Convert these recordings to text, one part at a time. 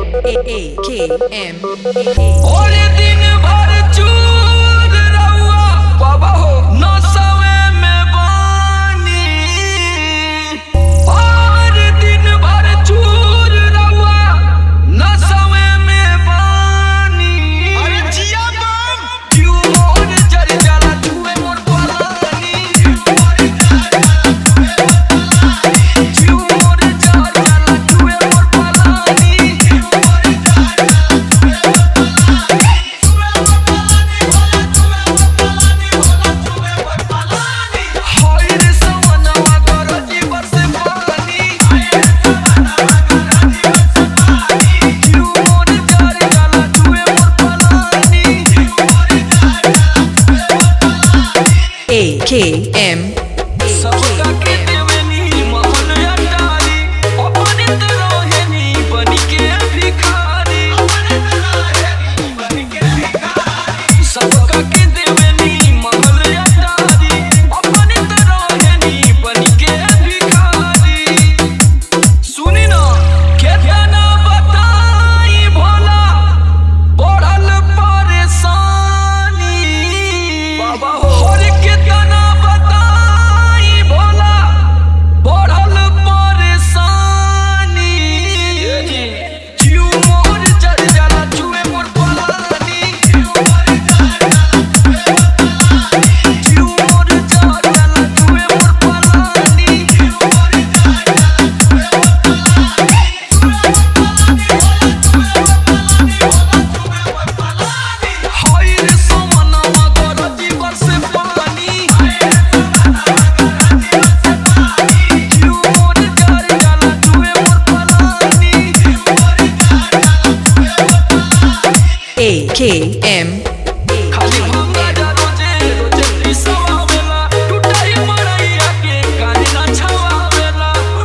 और दिन भर चूर रहुआ बाबा हो नौसवे में बानी। और दिन भर चूर रहुआ नौसवे में बानी। अरे जिया बम क्यों मोर जर जाला जुए मोर पलानी। क्यों मोर जर जाला जुए मोर पलानी। AKM सबका के देवनी महल अटारी अपने रोहिणी बन के भिखारी। सबका के देवनी महल अटारी अपने रोहिणी बन के भिखारी। सुनी ना केतना बताई भोला बढ़ल परेशानी। बाबा हो केतना बताई भोला बढ़ल परेशानी। क्यों मोर जर जाला जुए मोर पलानी। क्यों मोर जर जाला जुए मोर पलानी। हाय रे सोमनवा गरजी बरसे पानी। क्यों मोर जर जाला जुए मोर पलानी। AKM खाली भंगा जा रोजे रोजे पिसवावेला टूटाई मड़ैया के काहे ना छवावेला।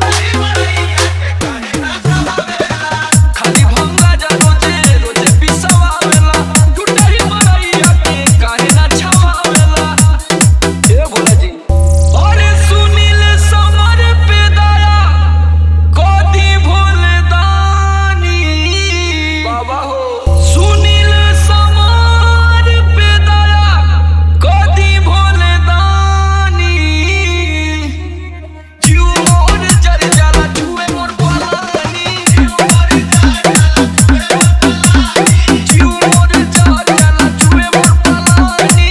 खाली भंगा जा रोजे रोजे पिसवावेला टूटाई मड़ैया के काहे ना छवावेला। ए भोला जी अरे सुनील समर पे दया कोदी भोले दानी। बाबा हो सुनील समर पे दया कोदी भोले दानी। क्यों मोर जर जाला जुए मोर पलानी। क्यों मोर जर जाला जुए मोर पलानी।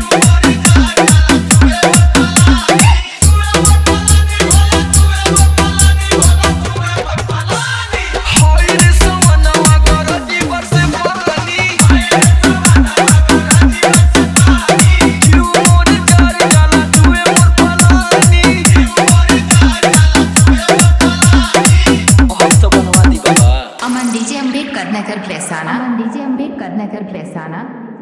हाय रे सोमनवा गरजी बरसे पानी। क्यों मोर जर जाला जुए मोर पलानी। हम तो बनवा दी बाबा। Aman DJ Ambedkar Nagar Plesana